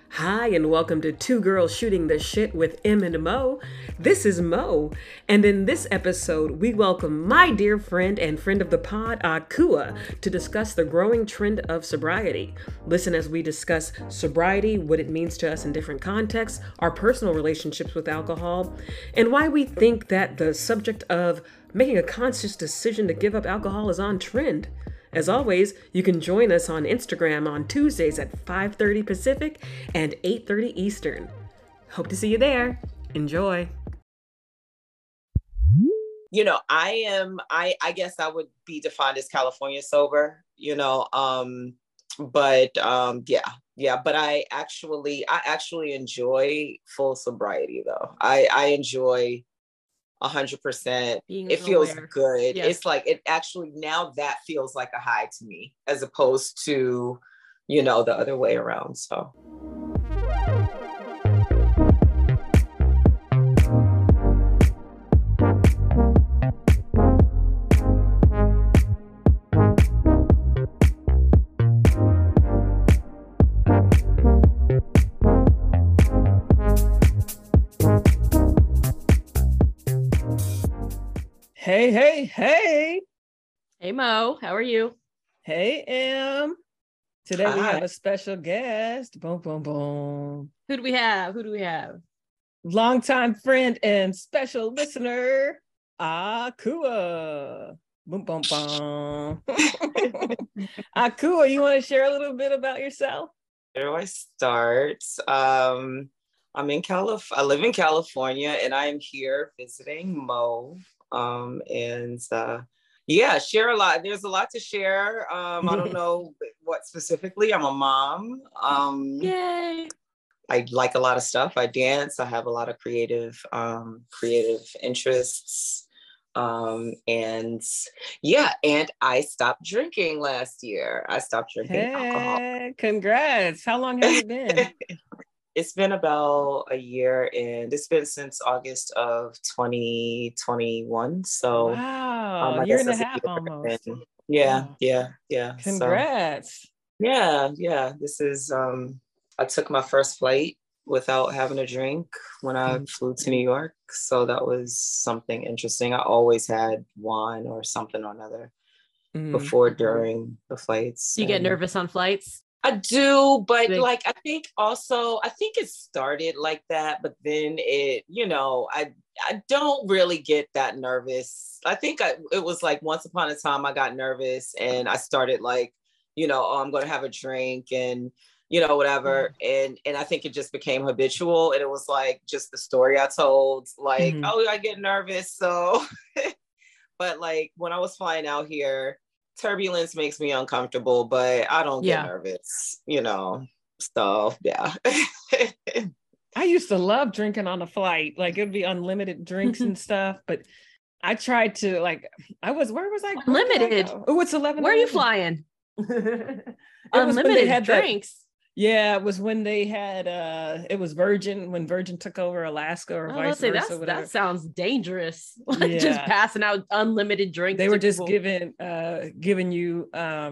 Hi, and welcome to Two Girls Shooting the Shit with M and Mo. This is Mo, and in this episode, we welcome my dear friend and friend of the pod, Akua, to discuss the growing trend of sobriety. Listen as we discuss sobriety, what it means to us in different contexts, our personal relationships with alcohol, and why we think that the subject of making a conscious decision to give up alcohol is on trend. As always, you can join us on Instagram on Tuesdays at 5:30 Pacific and 8:30 Eastern. Hope to see you there. Enjoy. I guess I would be defined as California sober, but but I actually enjoy full sobriety though. I enjoy 100%. It feels good. Yes. It's like it actually now that feels like a high to me as opposed to, the other way around. So. Hey. Hey, Mo. How are you? Hey, Em. Today we have a special guest. Boom, boom, boom. Who do we have? Longtime friend and special listener, Akua. Boom, boom, boom. Akua, you want to share a little bit about yourself? Where do I start? I live in California and I am here visiting Mo. Share a lot. There's a lot to share. I don't know what specifically. I'm a mom. Yay. I like a lot of stuff. I dance. I have a lot of creative interests. And I stopped drinking last year. I stopped drinking alcohol. Congrats. How long has it been? It's been about a year, and it's been since August of 2021. So wow, a year and a half almost. Yeah. Congrats. So, yeah. This is I took my first flight without having a drink when I flew to New York. So that was something interesting. I always had wine or something or another before, during the flights. Do you get nervous on flights? I do, but I think it started like that, but then I don't really get that nervous. I think it was like once upon a time I got nervous and I started I'm going to have a drink and, whatever. And I think it just became habitual. And it was like just the story I told, oh, I get nervous. So, but when I was flying out here, turbulence makes me uncomfortable, but I don't get nervous, so yeah. I used to love drinking on a flight. It'd be unlimited drinks and stuff, but I tried to where was I? Unlimited. Oh, it's 11. Where are you flying? Unlimited drinks. It was when they had it was Virgin, when Virgin took over Alaska or vice versa. That sounds dangerous. Just passing out unlimited drinks. They were just giving you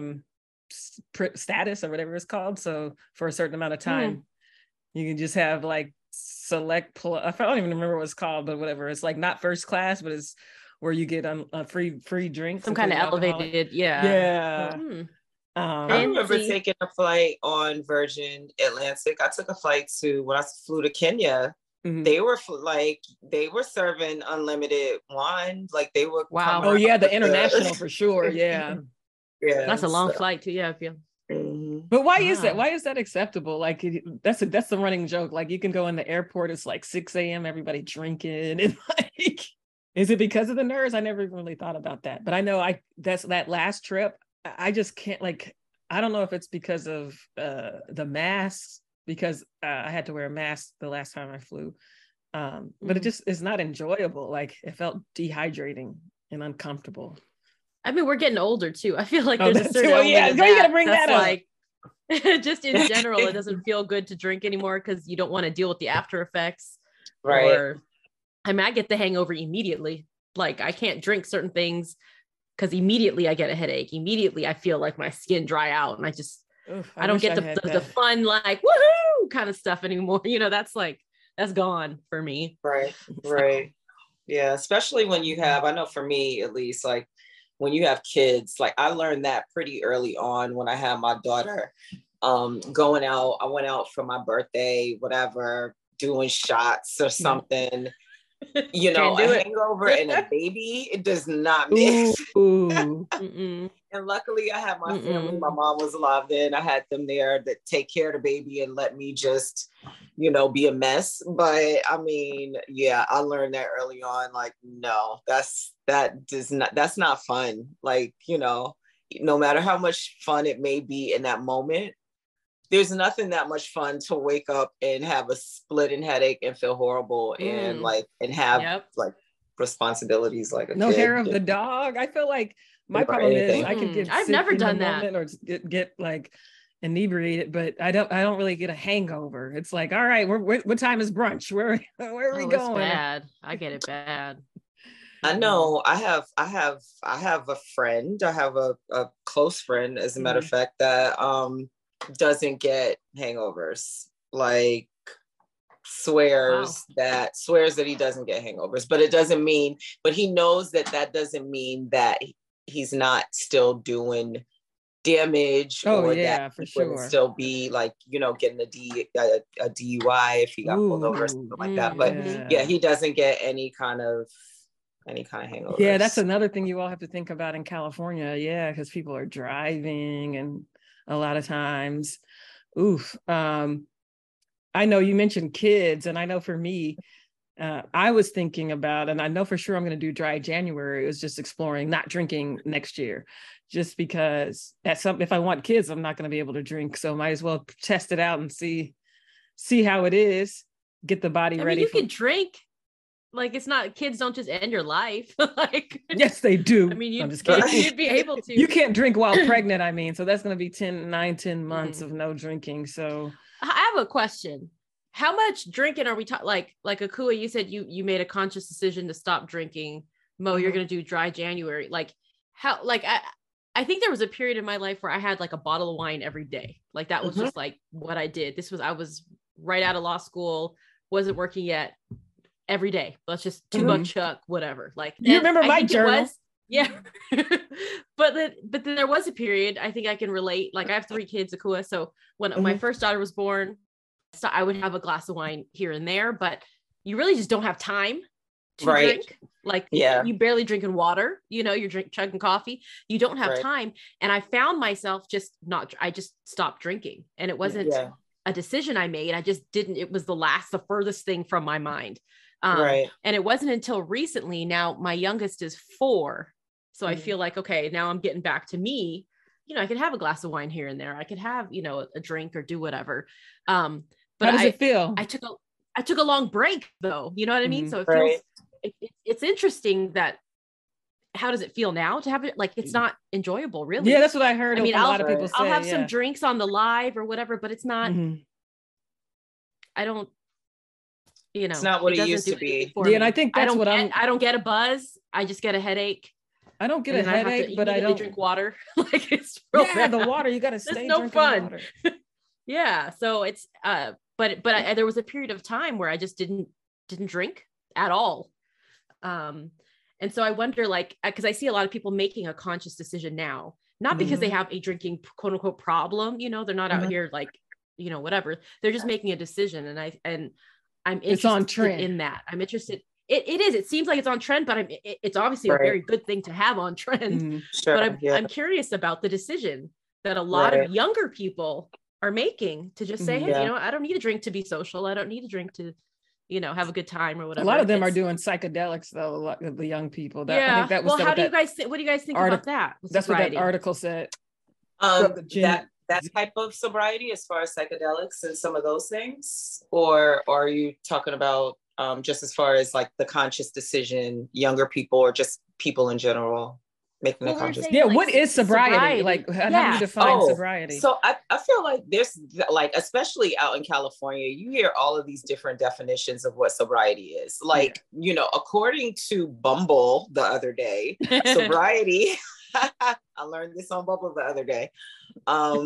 status or whatever it's called. So for a certain amount of time, you can just have select. I don't even remember what it's called, but whatever. It's not first class, but it's where you get free drinks. Some kind of elevated, yeah. I remember taking a flight on Virgin Atlantic. I took a flight when I flew to Kenya. They were they were serving unlimited wine. They were wow. Oh yeah, the international for sure. Yeah, that's a long flight too. Yeah, I feel. But why is that? Why is that acceptable? That's the running joke. You can go in the airport. It's 6 a.m. Everybody drinking and is it because of the nerves? I never even really thought about that. But I know that last trip. I just can't I don't know if it's because of the masks, because I had to wear a mask the last time I flew. But it just is not enjoyable. It felt dehydrating and uncomfortable. I mean, we're getting older too. I feel like there's a certain you gotta bring that up. Just in general, it doesn't feel good to drink anymore because you don't want to deal with the after effects. Right. I get the hangover immediately. I can't drink certain things because immediately I get a headache. Immediately I feel my skin dry out and I just Oof, I don't get the fun, like, woohoo kind of stuff anymore. You know, that's gone for me. Right. So. Right. Yeah. Especially when you have, I know for me at least, like when you have kids, like I learned that pretty early on when I had my daughter. Going out, I went out for my birthday, whatever, doing shots or something. You know, a hangover and a baby, it does not mix. And luckily I had my family. My mom was alive then. I had them there that take care of the baby and let me just, you know, be a mess. But I mean, yeah, I learned that early on, like, no, that's not fun. Like, you know, no matter how much fun it may be in that moment, there's nothing that much fun to wake up and have a splitting headache and feel horrible and have like responsibilities like a no kid. hair of the dog. I feel like my problem is I could get I've never done that or get like inebriated, but I don't really get a hangover. It's like, all right, what time is brunch? Where are we going? Bad. I get it bad. I know. I have a friend. I have a close friend, as a matter of fact, that doesn't get hangovers. Like swears that he doesn't get hangovers, but it doesn't mean. But he knows that doesn't mean that he's not still doing damage, or that for he sure wouldn't still be like, you know, getting a DUI if he got pulled over or something like that. But yeah, he doesn't get any kind of hangovers. Yeah, that's another thing you all have to think about in California. Yeah, because people are driving, and a lot of times, I know you mentioned kids, and I know for me, I was thinking about, and I know for sure I'm going to do dry January. It was just exploring not drinking next year, just because if I want kids, I'm not going to be able to drink. So might as well test it out and see how it is. Get the body ready. You can drink. Like, it's not, kids don't just end your life. Like, yes, they do. I mean, you'd be able to. You can't drink while pregnant. I mean, so that's going to be 10 months of no drinking. So I have a question. How much drinking are we talking? Like Akua, you said you made a conscious decision to stop drinking. Mo, you're going to do dry January. Like how, like, I think there was a period in my life where I had like a bottle of wine every day. Like that was just like what I did. I was right out of law school, wasn't working yet. Every day, let's just $2 chuck, whatever. Like, you remember my journal? Yeah. but then there was a period, I think I can relate. Like, I have 3 kids, Akua. So when my first daughter was born, so I would have a glass of wine here and there, but you really just don't have time to drink. Like, you barely drinking water, you know, you're chugging coffee. You don't have time. And I found myself I just stopped drinking, and it wasn't a decision I made. I just didn't, it was the furthest thing from my mind. And it wasn't until recently, now my youngest is 4. So I feel like, okay, now I'm getting back to me, you know, I could have a glass of wine here and there. I could have, you know, a drink or do whatever. But how does it feel? I took a long break though. You know what I mean? So it feels, it's interesting that, how does it feel now to have it? Like, it's not enjoyable, really. Yeah. That's what I heard. I mean, a lot of people say. I'll have some drinks on the live or whatever, but it's not, I don't, you know, it's not what it used to be. And I think that's I don't get a buzz. I just get a headache. I don't get a headache, but I don't drink water. Like, it's real bad. The water, you got to stay. It's no fun. Yeah. So it's, but there was a period of time where I just didn't drink at all. And so I wonder, like, because I see a lot of people making a conscious decision now, not because they have a drinking quote unquote problem, you know, they're not out here like, you know, whatever. They're just making a decision. And I'm interested in that. I'm interested. It is. It seems like it's on trend, but it's obviously a very good thing to have on trend. But I'm curious about the decision that a lot of younger people are making to just say, hey, you know, I don't need a drink to be social. I don't need a drink to, you know, have a good time or whatever. A lot of them are doing psychedelics though. A lot of the young people. I think that was well, what do you guys think about that? That's what that article said. That type of sobriety, as far as psychedelics and some of those things, or are you talking about just as far as like the conscious decision, younger people or just people in general making a conscious? Yeah, like, what is sobriety? Like, how do you define sobriety? So I feel like there's like, especially out in California, you hear all of these different definitions of what sobriety is. Like, you know, according to Bumble the other day, sobriety. I learned this on Bumble the other day.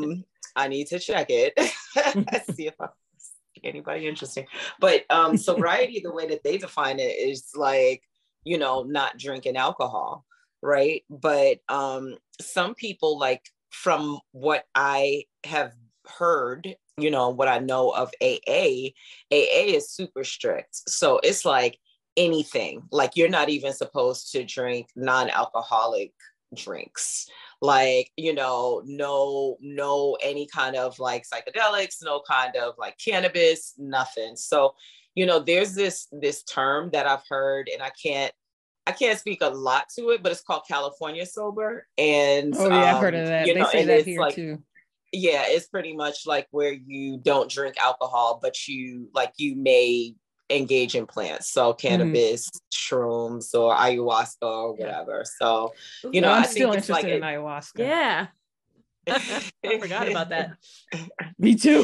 I need to check it. See if I see anybody interesting. But sobriety, the way that they define it is like, you know, not drinking alcohol, right? But some people, like from what I have heard, you know, what I know of AA is super strict. So it's like anything, like you're not even supposed to drink non-alcoholic drinks, like, you know, no any kind of like psychedelics, no kind of like cannabis, nothing. So, you know, there's this term that I've heard, and I can't speak a lot to it, but it's called California sober. And I've heard of that. You they know, say and that it's here like, too. Yeah, it's pretty much like where you don't drink alcohol, but you may engage in plants, so cannabis, shrooms, or ayahuasca, or whatever. So, you know, I'm I still think it's interested like in ayahuasca. Yeah. I forgot about that. Me too.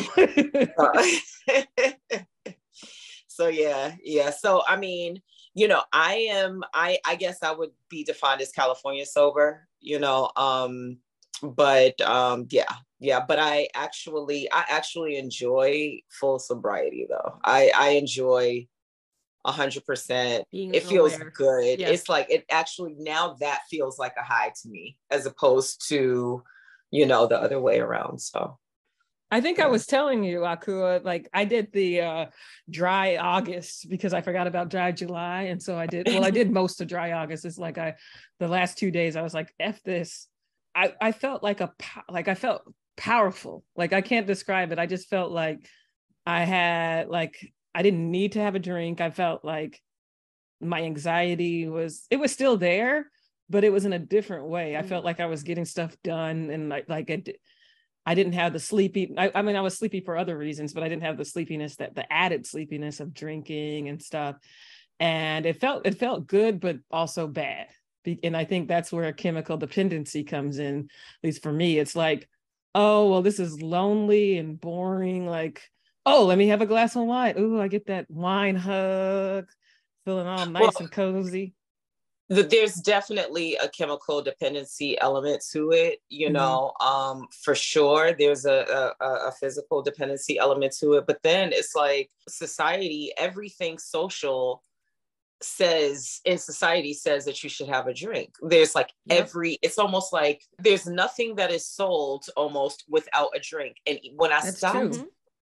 So yeah. So I mean, you know, I guess I would be defined as California sober, you know, but but I actually enjoy full sobriety though. I enjoy 100%. It feels good. Yeah. It's like, it actually, now that feels like a high to me, as opposed to, you know, the other way around. So I think I was telling you, Akua, like I did the dry August because I forgot about dry July. And so I did most of dry August. It's like the last 2 days I was like, F this. I felt I felt powerful. Like I can't describe it. I just felt like I didn't need to have a drink. I felt like my anxiety was still there, but it was in a different way. I felt like I was getting stuff done, and I didn't have the sleepy. I mean, I was sleepy for other reasons, but I didn't have the sleepiness, the added sleepiness of drinking and stuff. And it felt good, but also bad. And I think that's where a chemical dependency comes in. At least for me, it's like, oh, well, this is lonely and boring. Like, oh, let me have a glass of wine. Ooh, I get that wine hug, feeling all nice and cozy. There's definitely a chemical dependency element to it, you know, for sure. There's a physical dependency element to it, but then it's like society, everything social says that you should have a drink. There's like it's almost like there's nothing that is sold almost without a drink. And when I stopped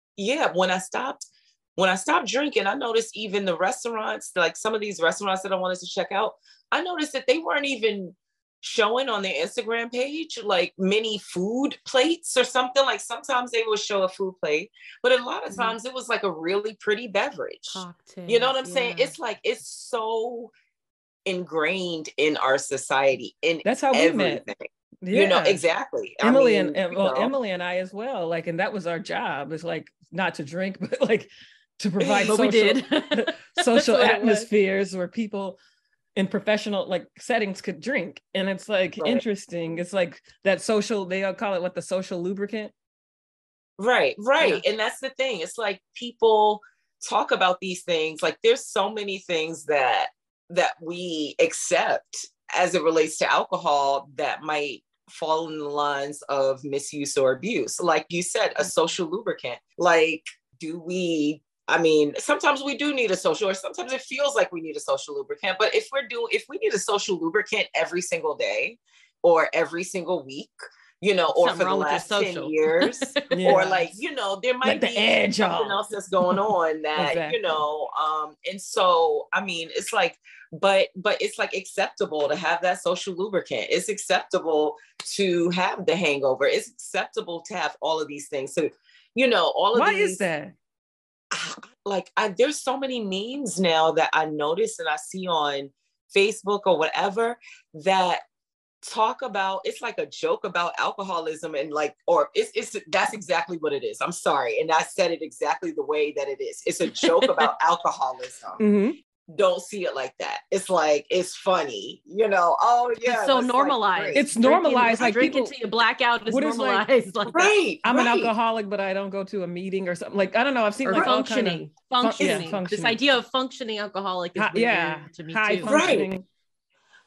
drinking, I noticed even the restaurants, like some of these restaurants that I wanted to check out, I noticed that they weren't even showing on their Instagram page like mini food plates or something. Like sometimes they would show a food plate, but a lot of times it was like a really pretty beverage. Cocktail, you know what I'm saying? It's like, it's so ingrained in our society. That's how we met. Yeah. You know, exactly. Emily and I as well. Like, and that was our job. It's like not to drink, but like to provide social atmospheres where people in professional like settings could drink. And it's like interesting. It's like that social, they all call it the social lubricant. Right. Yeah. And that's the thing. It's like people talk about these things. Like there's so many things that we accept as it relates to alcohol that might fall in the lines of misuse or abuse. Like you said, a social lubricant. Like, sometimes we do need a social, or sometimes it feels like we need a social lubricant. But if we need a social lubricant every single day or every single week, you know, or for the last 10 years, or like, you know, there might be something else that's going on that, you know, and so, I mean, it's like, but it's like acceptable to have that social lubricant. It's acceptable to have the hangover. It's acceptable to have all of these things. So, you know, all of Why is that? Like there's so many memes now that I notice and I see on Facebook or whatever that talk about, it's like a joke about alcoholism, and like, or it's that's exactly what it is. I'm sorry. And I said it exactly the way that it is. It's a joke about alcoholism. Don't see it like that. It's like, it's funny, you know. Oh yeah, it's so normalized. Like, it's normalized. Like drinking till you black out is normalized. Like right. I'm an alcoholic, but I don't go to a meeting or something. Like I don't know. I've seen or like functioning. Functioning. This idea of functioning alcoholic is weird to me high too. Functioning.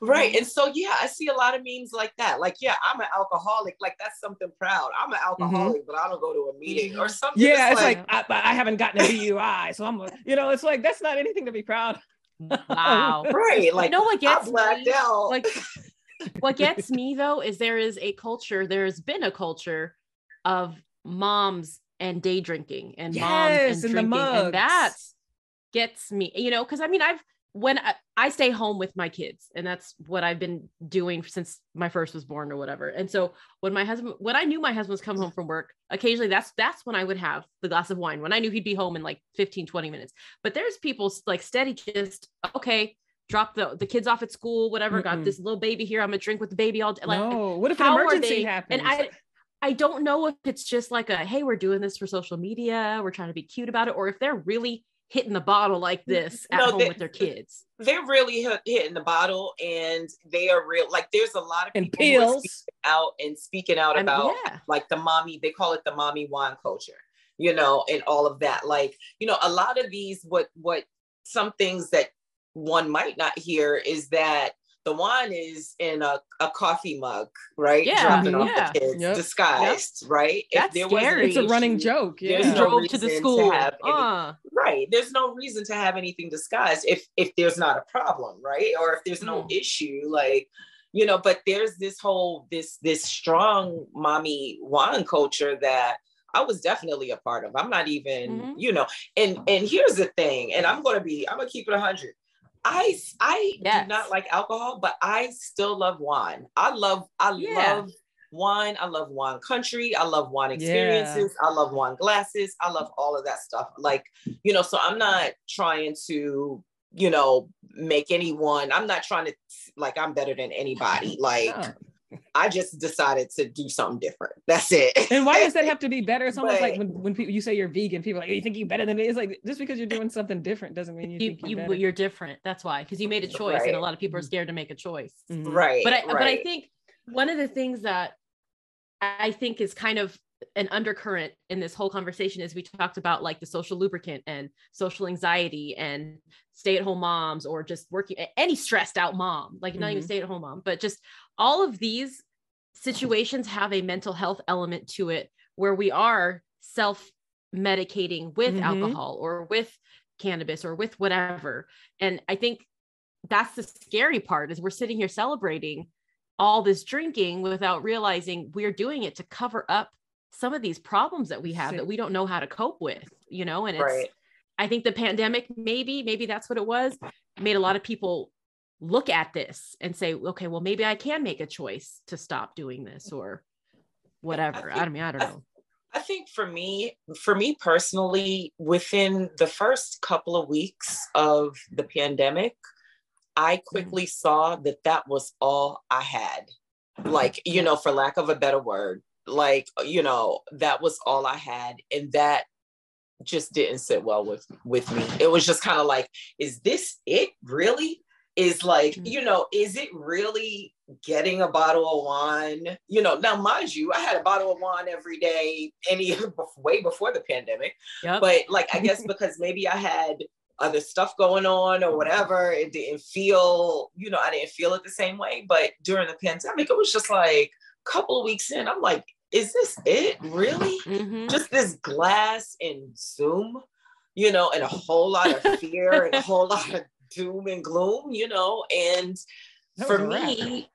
Right. And so, yeah, I see a lot of memes like that. Like, yeah, I'm an alcoholic. Like, that's something proud. I'm an alcoholic, but I don't go to a meeting or something. Yeah, it's like I haven't gotten a DUI. So it's like, that's not anything to be proud of. Wow. Right. Like, you know what gets I blacked me? out. Like, what gets me though is there's been a culture of moms and day drinking and moms and drinking, and that gets me, because I mean, when I stay home with my kids, and that's what I've been doing since my first was born or whatever. And so when I knew my husband was coming home from work, occasionally that's when I would have the glass of wine, when I knew he'd be home in like 15, 20 minutes. But there's people like steady, just, okay, drop the kids off at school, whatever, got this little baby here, I'm gonna drink with the baby all day. Like, no, what if an emergency happens? And I don't know if it's just like hey, we're doing this for social media, we're trying to be cute about it, or if they're really hitting the bottle like this at home with their kids. They're really hitting the bottle, and they are real. Like, there's a lot of people who are speaking out about like the mommy, they call it the mommy wine culture, and all of that. Like, a lot of these, what some things that one might not hear is that the wine is in a coffee mug, right? Yeah. Dropping off the kids, disguised, right? That's scary. It's a running joke. Yeah. There's no drove to the school. Right. There's no reason to have anything disguised if there's not a problem, right? Or if there's no issue, like, but there's this whole, this strong mommy wine culture that I was definitely a part of. I'm not even, and here's the thing, and I'm going to keep it 100. I do not like alcohol, but I still love wine. I love wine. I love wine country. I love wine experiences. I love wine glasses. I love all of that stuff. Like, so I'm not trying to, make anyone, I'm not trying to, like, I'm better than anybody. Like, I just decided to do something different. That's it. And why does that have to be better? It's almost like when people, you say you're vegan, people are like, you think you're better than me? It's like, just because you're doing something different doesn't mean you're different. That's why, because you made a choice, and a lot of people are scared to make a choice. Right. But I think one of the things that I think is kind of an undercurrent in this whole conversation is we talked about like the social lubricant and social anxiety and stay-at-home moms, or just working, any stressed out mom, like not even stay-at-home mom, but just all of these situations have a mental health element to it, where we are self-medicating with alcohol or with cannabis or with whatever. And I think that's the scary part, is we're sitting here celebrating all this drinking without realizing we're doing it to cover up some of these problems that we have that we don't know how to cope with, and it's, I think the pandemic, maybe that's what it was, made a lot of people look at this and say, okay, well, maybe I can make a choice to stop doing this or whatever. I don't know. I think for me personally, within the first couple of weeks of the pandemic, I quickly saw that was all I had. Like, for lack of a better word, like, that was all I had. And that just didn't sit well with me. It was just kind of like, is this it really? Is like, is it really getting a bottle of wine? Now mind you, I had a bottle of wine every day, way before the pandemic. But like, I guess because maybe I had other stuff going on or whatever, it didn't feel, I didn't feel it the same way. But during the pandemic, it was just like a couple of weeks in, I'm like, is this it really? Just this glass and Zoom, and a whole lot of fear and a whole lot of doom and gloom, and for me,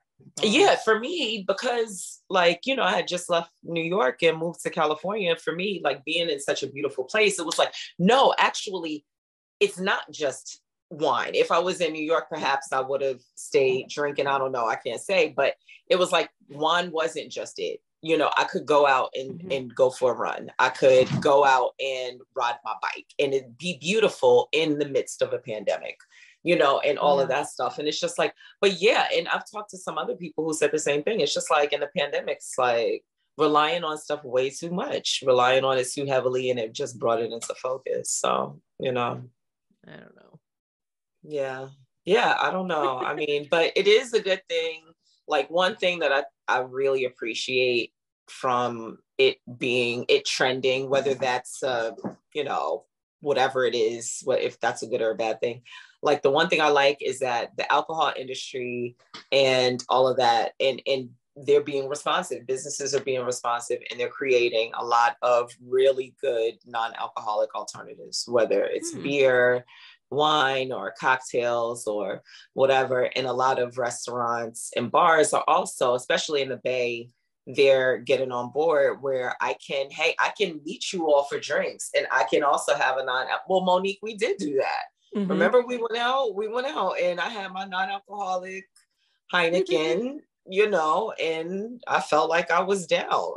because like, I had just left New York and moved to California. For me, like, being in such a beautiful place, it was like, no, actually, it's not just wine. If I was in New York, perhaps I would have stayed drinking. I don't know. I can't say, but it was like, wine wasn't just it. I could go out and go for a run. I could go out and ride my bike, and it'd be beautiful in the midst of a pandemic, and all of that stuff. And it's just like, but yeah. And I've talked to some other people who said the same thing. It's just like, in the pandemic, it's like relying on stuff way too much, relying on it too heavily, and it just brought it into focus. So, I don't know. Yeah, I don't know. I mean, but it is a good thing. Like, one thing that I really appreciate from it trending, whether that's, whatever it is, what if that's a good or a bad thing. Like the one thing I like is that the alcohol industry and all of that, and they're being responsive. Businesses are being responsive, and they're creating a lot of really good non-alcoholic alternatives, whether it's beer, wine, or cocktails or whatever. And a lot of restaurants and bars are also, especially in the Bay, they're getting on board where I can meet you all for drinks, and I can also have a well, Monique, we did do that. Mm-hmm. Remember we went out and I had my non-alcoholic Heineken, you know, and I felt like I was down.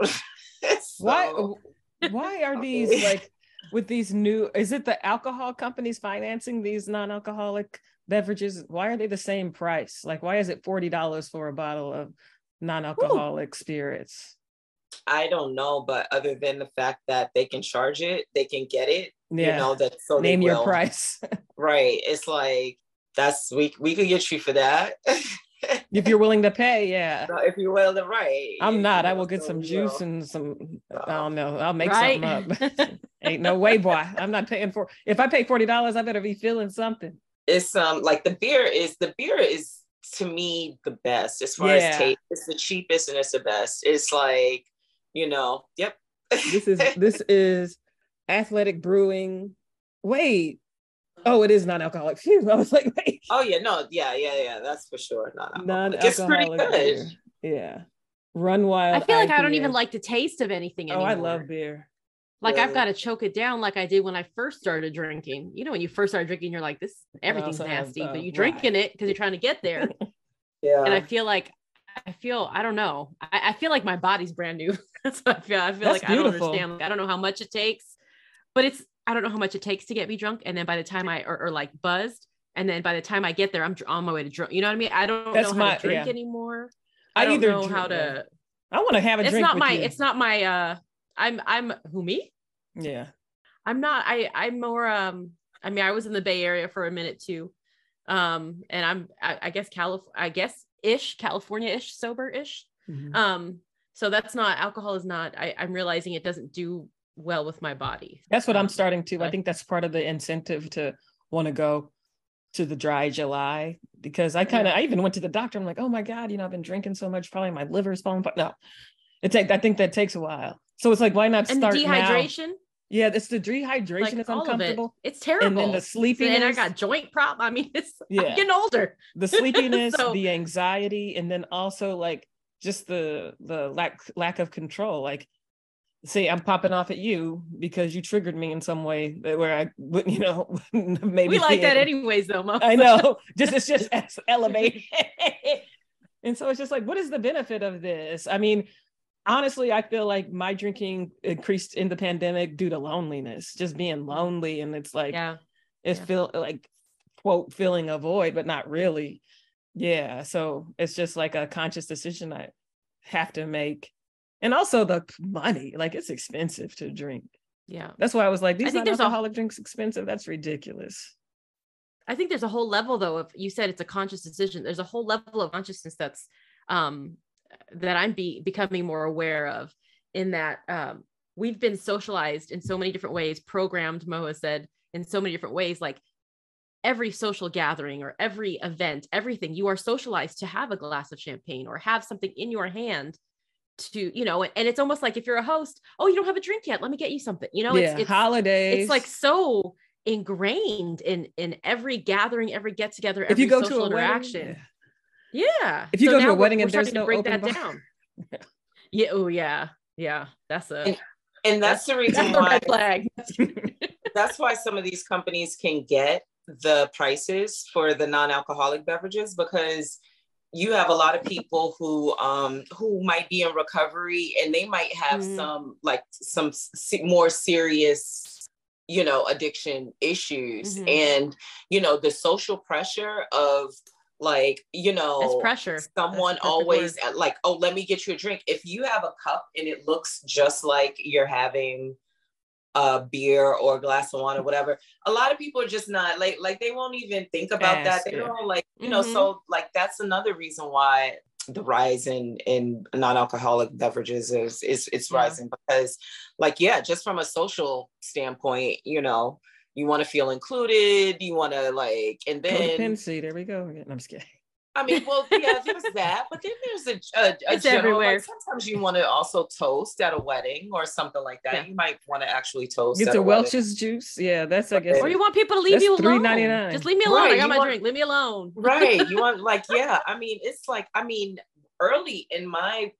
So, why are these like with these new, is it the alcohol companies financing these non-alcoholic beverages? Why are they the same price? Like, why is it $40 for a bottle of non-alcoholic spirits? I don't know, but other than the fact that they can charge it, they can get it, you know, that so name your price. Right. It's like, we could get you for that. If you're willing to pay, yeah. No, if you're willing to, right. I'm not. I will get some juice and some, I don't know. I'll make something up. Ain't no way, boy. I'm not paying for, if I pay $40, I better be feeling something. It's like the beer is to me the best as far as taste. It's the cheapest and it's the best. It's like, you know, yep. This is Athletic Brewing. Wait. Oh, it is non-alcoholic. Phew, I was like, wait. Oh yeah, no, yeah. That's for sure. Non-alcoholic. It's pretty good. Beer. Yeah. Run Wild. I feel like I don't even like the taste of anything anymore. Oh, I love beer. Like I've got to choke it down like I did when I first started drinking. You know, when you first started drinking, you're like, everything's nasty, but you're drinking it because you're trying to get there. Yeah. And I don't know. I feel like my body's brand new. That's what I feel. I feel like beautiful. I don't understand. Like, I don't know how much it takes, but I don't know how much it takes to get me drunk. And then by the time or like buzzed, and then by the time I get there, I'm on my way to drunk. You know what I mean? I don't know how to drink anymore. I don't know how to. I want to have a drink. It's not my. I'm who me? Yeah. I'm not. I'm more. I mean, I was in the Bay Area for a minute too, and I guess California-ish, sober-ish. Mm-hmm. So that's not, alcohol is not. I'm realizing it doesn't do well with my body. That's what I'm starting to. I think that's part of the incentive to want to go to the dry July, because I even went to the doctor. I'm like, oh my God, I've been drinking so much, probably my liver's falling apart. No, I think that takes a while. So it's like, why not start and dehydration? Now? Yeah, it's the dehydration. It's uncomfortable. It's terrible. And then the sleepiness. And I got joint problem. I mean, I'm getting older. The sleepiness, the anxiety, and then also like just the lack of control. Like, say I'm popping off at you because you triggered me in some way where I wouldn't, maybe we like that anyways, though. Mo. I know. It's just elevated. And so it's just like, what is the benefit of this? I mean, honestly, I feel like my drinking increased in the pandemic due to loneliness, just being lonely. And it's like, feel like, quote, filling a void, but not really. Yeah. So it's just like a conscious decision I have to make. And also the money, like it's expensive to drink. Yeah. That's why I was like, these non-alcoholic drinks expensive. That's ridiculous. I think there's a whole level though, of, you said it's a conscious decision. There's a whole level of consciousness that's, that I'm becoming more aware of, in that we've been socialized in so many different ways, programmed, Mo has said, in so many different ways, like every social gathering or every event, everything, you are socialized to have a glass of champagne or have something in your hand to, and it's almost like if you're a host, oh, you don't have a drink yet, let me get you something, it's holidays. It's like so ingrained in every gathering, every get together, every if you go social to a interaction. Wedding, yeah. If you go to a wedding and there's no break open that down. Yeah. Oh yeah. Yeah. That's that's the reason why. Red flag. That's why some of these companies can get the prices for the non-alcoholic beverages, because you have a lot of people who might be in recovery, and they might have some more serious, addiction issues, and the social pressure of that's pressure. Someone always like, oh, let me get you a drink. If you have a cup and it looks just like you're having a beer or a glass of wine or whatever, a lot of people are just not like they won't even think about that. They don't so that's another reason why the rise in non-alcoholic beverages is rising, because just from a social standpoint, you want to feel included, you want to like, and then codependency. There we go. I'm just kidding. I mean, well, yeah, there's that, but then there's a It's general, everywhere. like sometimes you want to also toast at a wedding or something like that. Yeah. You might want to actually toast. Get at the a wedding. Welch's juice. Yeah, that's I guess. Or you want people to leave That's you alone. $3.99. Just leave me alone. Right, I got you my want- drink. Leave me alone. Right. You want like, yeah. I mean, it's like, I mean, early in my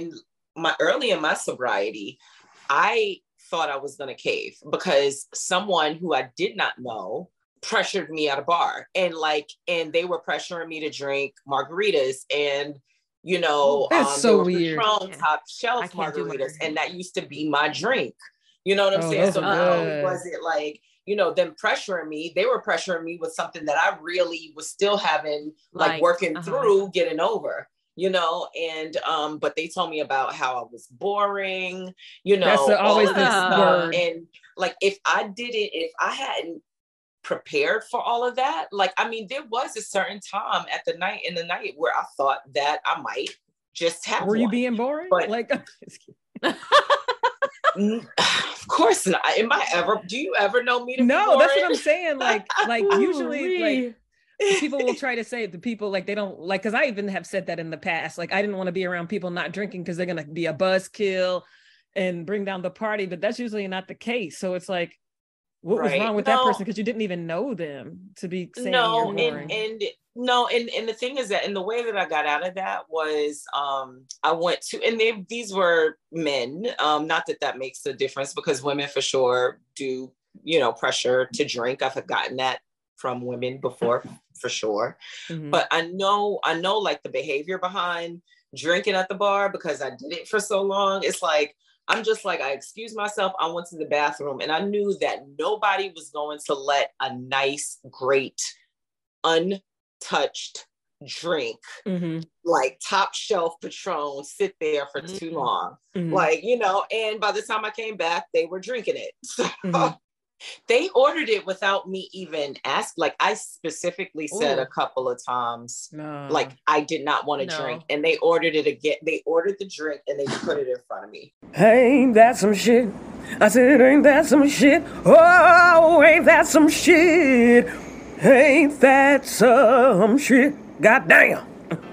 sobriety, I thought I was gonna cave because someone who I did not know pressured me at a bar, and they were pressuring me to drink margaritas, and you know, That's so they were weird. Patron Yeah. top I shelf can't do margaritas, margaritas. and that used to be my drink. You know what I'm Oh, saying? those So are not only good. was it like, you know, them pressuring me, they were pressuring me with something that I really was still having, like working through, getting over, you know, and but they told me about how I was boring, you know, That's always all of the this stuff. word. And like if I hadn't prepared for all of that, like I mean, there was a certain time in the night where I thought that I might just have Were you one. being boring? But- Like, Of course not. Do you ever know me to be no, that's boring? what I'm saying. Like usually, like Ooh-wee. people will try to say the people like they don't like, because I even have said that in the past. Like I didn't want to be around people not drinking because they're gonna be a buzzkill and bring down the party, but that's usually not the case. So it's like, what was Right. wrong with that person? Because you didn't even know them to be saying you're boring. And the thing is that, and the way that I got out of that was, I went to, and these were men, not that makes a difference because women for sure do, you know, pressure to drink. I've gotten that from women before for sure. Mhm. But I know like the behavior behind drinking at the bar because I did it for so long. It's like, I'm just like, I excused myself. I went to the bathroom and I knew that nobody was going to let a nice, great, untouched drink, Mhm. like top shelf Patron, sit there for too long. Mhm. Like, you know, and by the time I came back, they were drinking it. So Mhm. they ordered it without me even asking. Like I specifically said Ooh. a couple of times, No. like I did not want to No. drink, and they ordered it again. They ordered the drink and they put it in front of me. Ain't that some shit? I said, ain't that some shit? Oh, ain't that some shit? Ain't that some shit? Goddamn.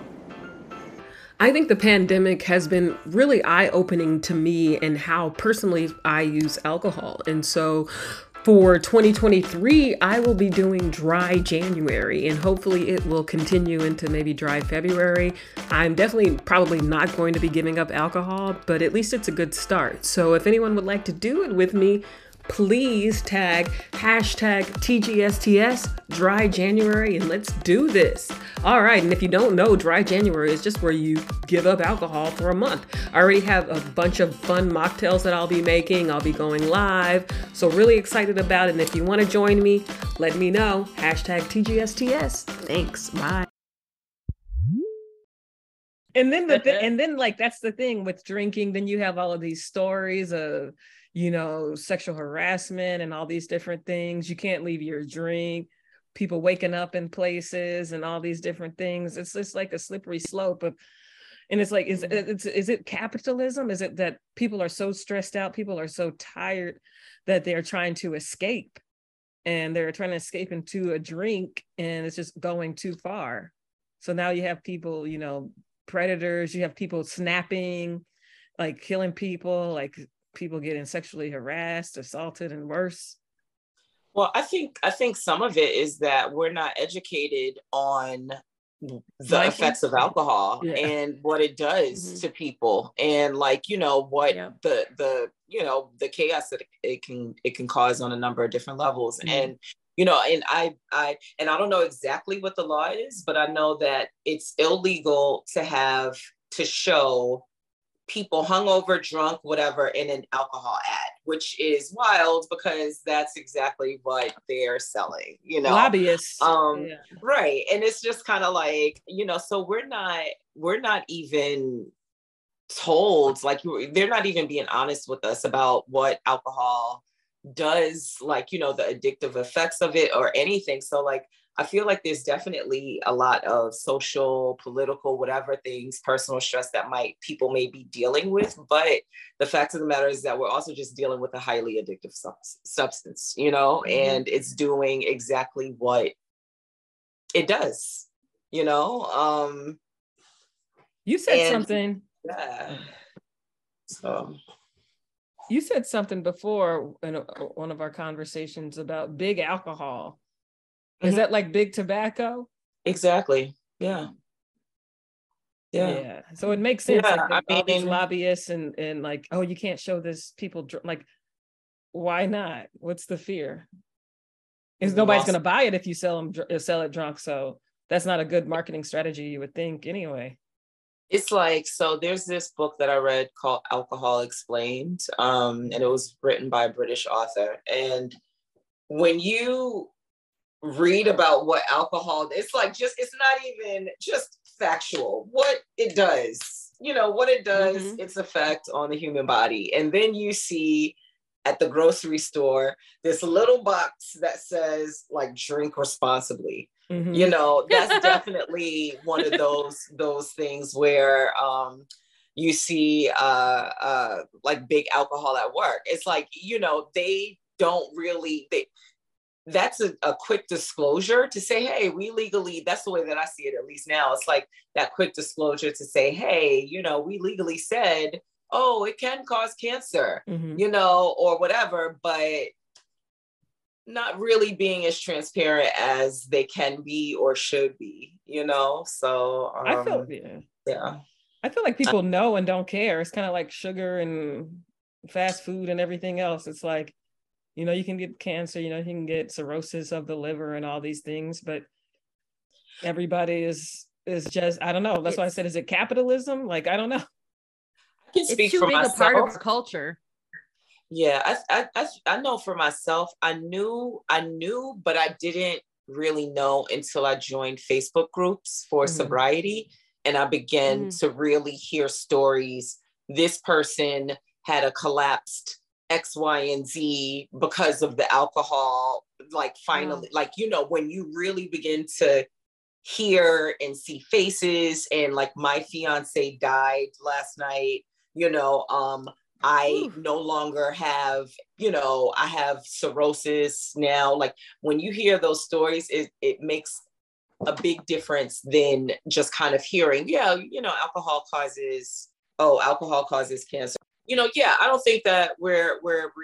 I think the pandemic has been really eye-opening to me and how personally I use alcohol. And so for 2023, I will be doing dry January, and hopefully it will continue into maybe dry February. I'm definitely probably not going to be giving up alcohol, but at least it's a good start. So if anyone would like to do it with me, please tag hashtag TGSTS Dry January and let's do this. All right, and if you don't know, Dry January is just where you give up alcohol for a month. I already have a bunch of fun mocktails that I'll be making. I'll be going live, so really excited about it. And if you want to join me, let me know. Hashtag TGSTS. Thanks. Bye. And then and then like that's the thing with drinking. Then you have all of these stories of, you know, sexual harassment and all these different things. You can't leave your drink. People waking up in places and all these different things. It's just like a slippery slope of, and it's like, is it capitalism? Is it that people are so stressed out? People are so tired that they're trying to escape, and they're trying to escape into a drink, and it's just going too far. So now you have people, you know, predators, you have people snapping, like killing people, like people getting sexually harassed, assaulted, and worse. Well, I think some of it is that we're not educated on the effects of alcohol and what it does to people, and like, you know, what the you know, the chaos that it can cause on a number of different levels. And you know, and I don't know exactly what the law is, but I know that it's illegal to show people hungover, drunk, whatever, in an alcohol ad, which is wild because that's exactly what they're selling, you know. Lobbyists. Right. And it's just kind of like, you know, so we're not even told, like, they're not even being honest with us about what alcohol does, like, you know, the addictive effects of it or anything. So like, I feel like there's definitely a lot of social, political, whatever things, personal stress that people may be dealing with. But the fact of the matter is that we're also just dealing with a highly addictive substance, you know, and it's doing exactly what it does, you know. You said something. Yeah. So. You said something before in one of our conversations about big alcohol. Is that like big tobacco? Exactly. Yeah. Yeah. So it makes sense. Yeah, like all these lobbyists and like, oh, you can't show this people like, why not? What's the fear? Is nobody's going to buy it if you sell it drunk. So that's not a good marketing strategy, you would think, anyway. It's like, so there's this book that I read called Alcohol Explained, and it was written by a British author. And when you read about what alcohol, it's like it's not even just factual, what it does, you know, what it does, its effect on the human body. And then you see at the grocery store this little box that says like drink responsibly. You know, that's definitely one of those things where you see like big alcohol at work. It's like, you know, they don't really that's a quick disclosure to say, hey, we legally, that's the way that I see it, at least now. It's like that quick disclosure to say, hey, you know, we legally said, oh, it can cause cancer, you know, or whatever, but not really being as transparent as they can be or should be, you know? So I feel like people know and don't care. It's kind of like sugar and fast food and everything else. It's like, you know, you can get cancer, you know, you can get cirrhosis of the liver and all these things, but everybody is just, I don't know. That's why I said, is it capitalism? Like, I don't know. I can speak it's too for big myself. A part of our culture. Yeah, I know for myself, I knew, but I didn't really know until I joined Facebook groups for sobriety. And I began to really hear stories. This person had a collapsed X, Y, and Z because of the alcohol. Like finally, like, you know, when you really begin to hear and see faces, and like my fiance died last night, you know, I no longer have, you know, I have cirrhosis now. Like when you hear those stories, it makes a big difference than just kind of hearing, yeah, you know, alcohol causes cancer. You know, yeah, I don't think that we're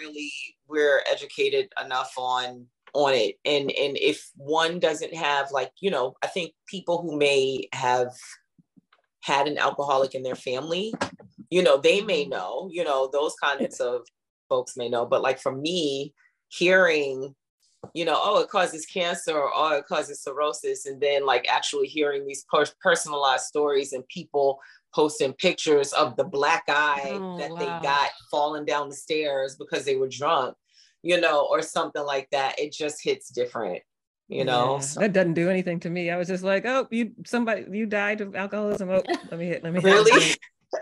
educated enough on it. And if one doesn't have, like, you know, I think people who may have had an alcoholic in their family, you know, they may know, you know, those kinds of folks may know. But like for me, hearing, you know, oh, it causes cancer, or oh, it causes cirrhosis, and then like actually hearing these personalized stories and people posting pictures of the black eye they got falling down the stairs because they were drunk, you know, or something like that, it just hits different. You know, so. That doesn't do anything to me. I was just like, oh, you died of alcoholism. Oh, let me really.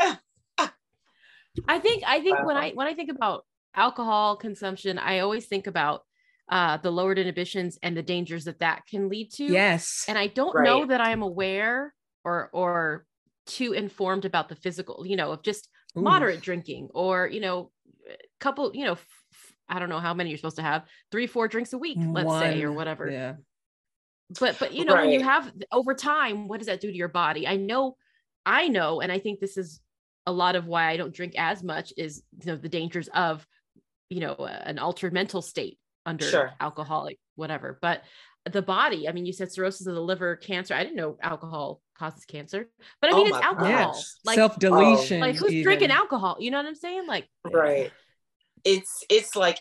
I think when I think about alcohol consumption, I always think about the lowered inhibitions and the dangers that can lead to. Yes. And I don't know that I am aware or too informed about the physical, you know, of just moderate drinking, or, you know, couple, you know, I don't know how many you're supposed to have, 3-4 drinks a week, let's say, or whatever. Yeah. But you know, when you have over time, what does that do to your body? I know, and I think this is a lot of why I don't drink as much, is, you know, the dangers of, you know, an altered mental state under alcoholic, whatever. But the body, I mean, you said cirrhosis of the liver, cancer. I didn't know alcohol causes cancer, but I mean, it's alcohol. Gosh. Like self-deletion. Like who's drinking alcohol? You know what I'm saying? Like, It's like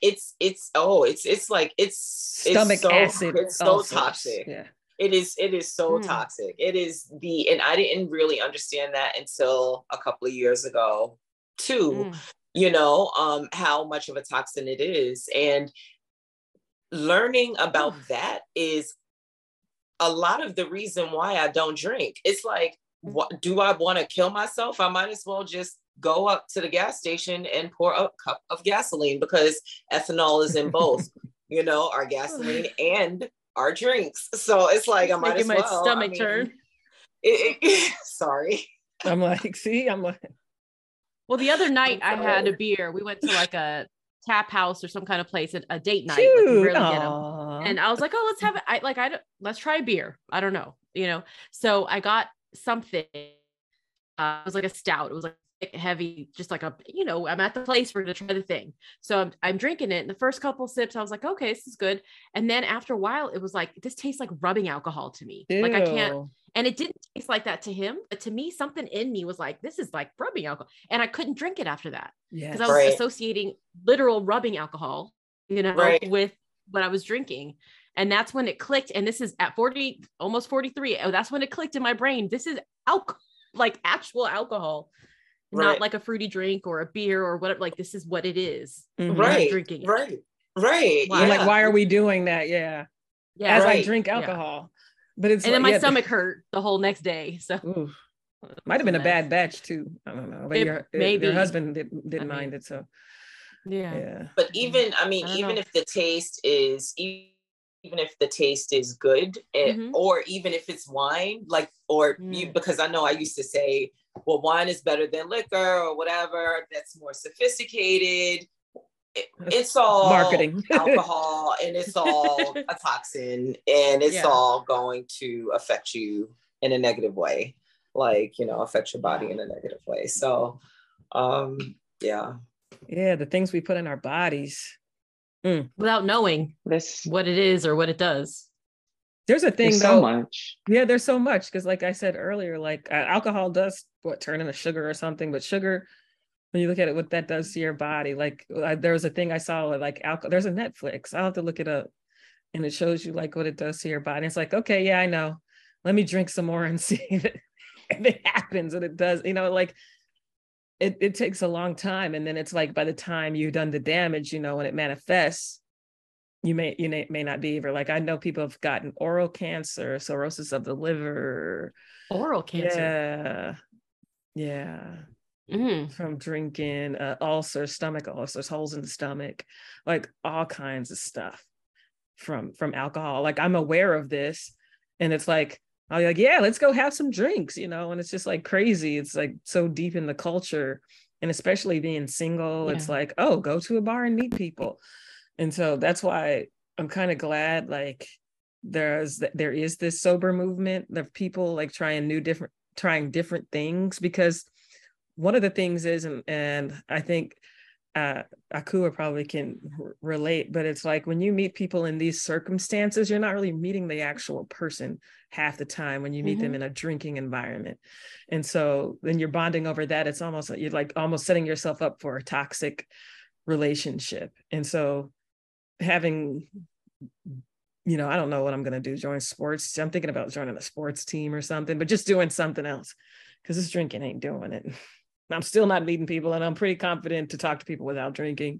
stomach acid. It's so toxic. Yeah. It is so toxic. It is and I didn't really understand that until a couple of years ago too, you know, how much of a toxin it is. And learning about that is a lot of the reason why I don't drink. It's like, what do I want to kill myself? I might as well just go up to the gas station and pour a cup of gasoline, because ethanol is in both, you know, our gasoline and our drinks. So it's like, I might as my well. stomach turn. Sorry. I'm like, see, I'm like, well, the other night I had a beer. We went to like a tap house or some kind of place, a date night. Like we rarely get them. And I was like, oh, let's have it. Let's try a beer. I don't know, So I got something. It was like a stout. It was like thick, heavy, just like I'm at the place, we're gonna try the thing. So I'm drinking it. And the first couple sips, I was like, okay, this is good. And then after a while, it was like, this tastes like rubbing alcohol to me. Ew. Like I can't. And it didn't taste like that to him, but to me, something in me was like, this is like rubbing alcohol. And I couldn't drink it after that. Because I was associating literal rubbing alcohol, with what I was drinking. And that's when it clicked. And this is at 40, almost 43. Oh, that's when it clicked in my brain. This is alcohol, like actual alcohol, not like a fruity drink or a beer or whatever. Like, this is what it is. Right. Drinking it. Right. Yeah. Like, why are we doing that? Yeah. Yeah. As I drink alcohol. But it's, and then my stomach hurt the whole next day. So might have been a bad batch too. I don't know. But maybe your husband didn't mind it. So yeah. But even if the taste is good, or even if it's wine, like, because I know I used to say, well, wine is better than liquor or whatever, that's more sophisticated. It's all marketing, alcohol, and it's all a toxin, and it's all going to affect you in a negative way, like, affect your body in a negative way. So, the things we put in our bodies without knowing what it is or what it does. There's a thing, there's though. So much. Yeah, there's so much, because like I said earlier, like alcohol does turn into sugar or something, but sugar, when you look at it, what that does to your body, like there was a thing I saw with like alcohol. There's a Netflix. I'll have to look it up, and it shows you like what it does to your body. It's like, okay, yeah, I know. Let me drink some more and see if it happens. And it does. Like it takes a long time, and then it's like by the time you've done the damage, when it manifests, you may not be ever. Like I know people have gotten oral cancer, cirrhosis of the liver, oral cancer. Yeah. From drinking, ulcers, stomach ulcers, holes in the stomach, like all kinds of stuff from alcohol. Like I'm aware of this, and it's like, I'll be like, yeah, let's go have some drinks, and it's just like crazy. It's like so deep in the culture, and especially being single, it's like, oh, go to a bar and meet people. And so that's why I'm kind of glad, like there is this sober movement of people like trying different things, because one of the things is, and I think Akua probably can relate, but it's like when you meet people in these circumstances, you're not really meeting the actual person half the time when you meet them in a drinking environment. And so then you're bonding over that. It's almost like you're like almost setting yourself up for a toxic relationship. And so having, I don't know what I'm going to do, join sports. I'm thinking about joining a sports team or something, but just doing something else, because this drinking ain't doing it. I'm still not meeting people, and I'm pretty confident to talk to people without drinking.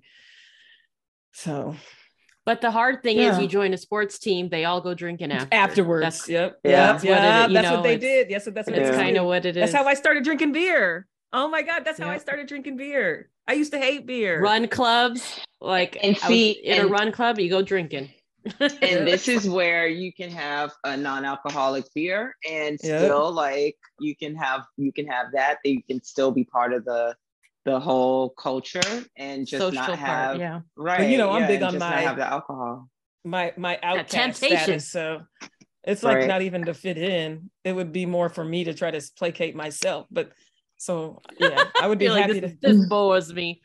So, but the hard thing is, you join a sports team, they all go drinking afterwards. That's, yep. That's what they did. Yes, that's what it's kind of what it is. That's how I started drinking beer. Oh my God, that's how I started drinking beer. I used to hate beer. Run clubs, like in a run club, you go drinking. And this is where you can have a non-alcoholic beer and still like you can have that you can still be part of the whole culture and just social not have right. But, I'm big on not have the alcohol. My outcast status. So it's like not even to fit in. It would be more for me to try to placate myself. But so I would be happy to. This bores me.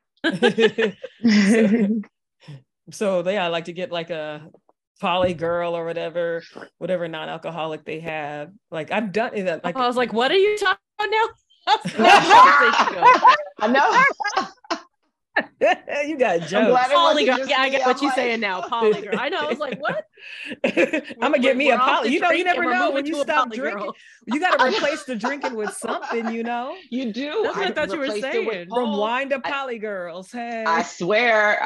So I like to get like a poly girl or whatever non-alcoholic they have. Like I've done it. Like I was like, what are you talking about now? I know. You got jokes. Poly girl. Yeah, I get what you're saying now. Poly girl. I know. I was like, what? I'm gonna get me a poly. You never know when you stop drinking. You got to replace the drinking with something. You do. That's what I thought you were saying. From wine to poly girls. Hey. I swear.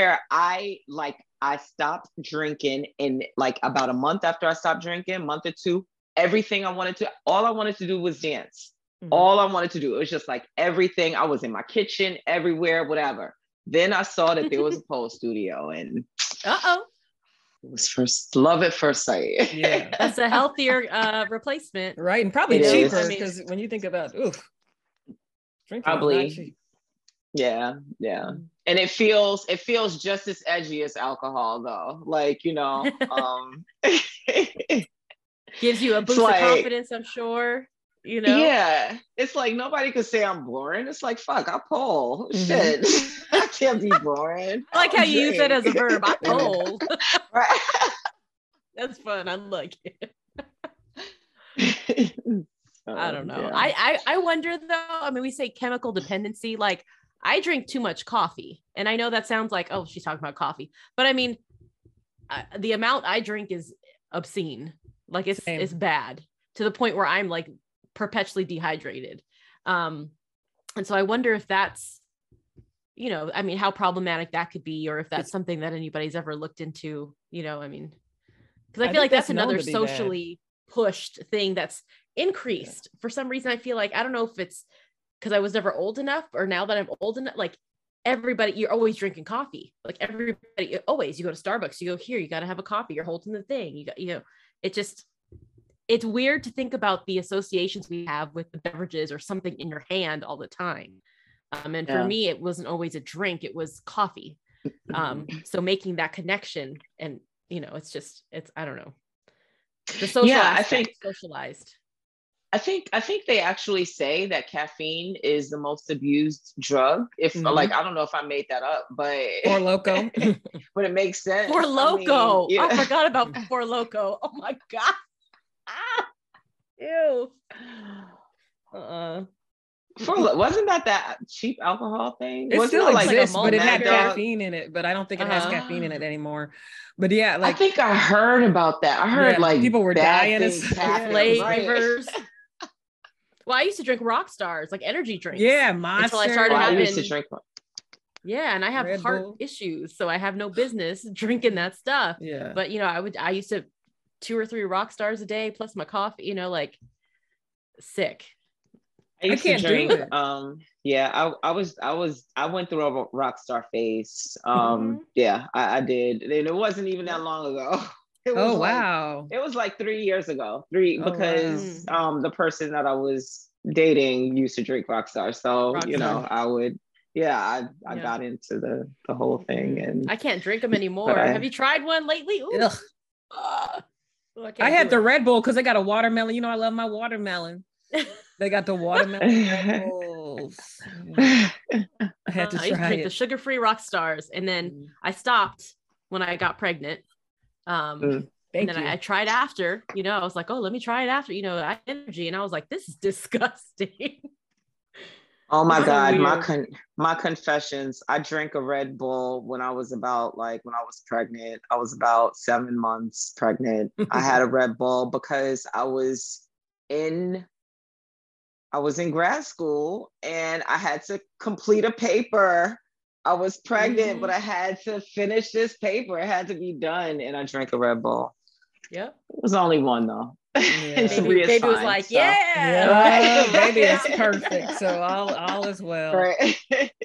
I stopped drinking in like about a month after I stopped drinking, month or two. All I wanted to do was dance. All I wanted to do, it was just like everything. I was in my kitchen, everywhere, whatever. Then I saw that there was a pole studio, and It was first love at first sight. Yeah. That's a healthier replacement. Right. And probably It is. cheaper, because when you think about, drinking is Probably. not cheap. Yeah. And it feels just as edgy as alcohol though. Like, Gives you a boost of confidence, I'm sure. Yeah, it's like nobody could say I'm boring. It's like, fuck, I pull. Shit, I can't be boring. I like how you use that as a verb. I pull. Right. That's fun. I like it. I don't know. Yeah. I wonder though. I mean, we say chemical dependency. Like, I drink too much coffee, and I know that sounds like, oh, she's talking about coffee, but I mean, the amount I drink is obscene. Like, it's bad, to the point where I'm like perpetually dehydrated. And so I wonder if that's, I mean, how problematic that could be, or if that's something that anybody's ever looked into, I mean, because I feel like that's another socially pushed thing that's increased for some reason. I feel like, I don't know if it's because I was never old enough, or now that I'm old enough, like, everybody, you're always drinking coffee. Like, everybody, always, you go to Starbucks, you go here, you got to have a coffee, you're holding the thing, you got, it's weird to think about the associations we have with the beverages or something in your hand all the time. And for me, it wasn't always a drink, it was coffee. So making that connection, and it's I don't know. The social aspect, socialized. I think they actually say that caffeine is the most abused drug. If like, I don't know if I made that up, but Four Loko. But it makes sense. Four Loko. I mean, I forgot about Four Loko. Oh my god. Ew. Wasn't that cheap alcohol thing? It still exists, like but it had caffeine in it. But I don't think it has caffeine in it anymore. But yeah, like, I think I heard about that. I heard like people were dying and flavors. Well, I used to drink Rock Stars, like energy drinks. Yeah, Monster. Until I started having. I used to drink. Yeah, and I have heart issues, so I have no business drinking that stuff. Yeah, but I used to 2 or 3 Rock Stars a day plus my coffee. Like, sick. I can't drink. I went through a rock star phase. Yeah, I did. And it wasn't even that long ago. Wow. It was like 3 years ago. Because the person that I was dating used to drink rock star. So, I would, I got into the whole thing. And I can't drink them anymore. Have you tried one lately? I had the Red Bull because they got a watermelon. I love my watermelon. They got the watermelon Red Bulls. I had to try I used to drink the sugar-free Rock Stars, and then I stopped when I got pregnant. And then I tried after, I was like, oh, let me try it after, I had energy, and I was like, this is disgusting. Oh my God, my confessions. I drank a Red Bull when I was pregnant. I was about 7 months pregnant. I had a Red Bull because I was in grad school and I had to complete a paper. I was pregnant, but I had to finish this paper. It had to be done, and I drank a Red Bull. Yep. It was only one though. Yeah. Baby was like, so. Right. Baby is perfect. So all is well. Right.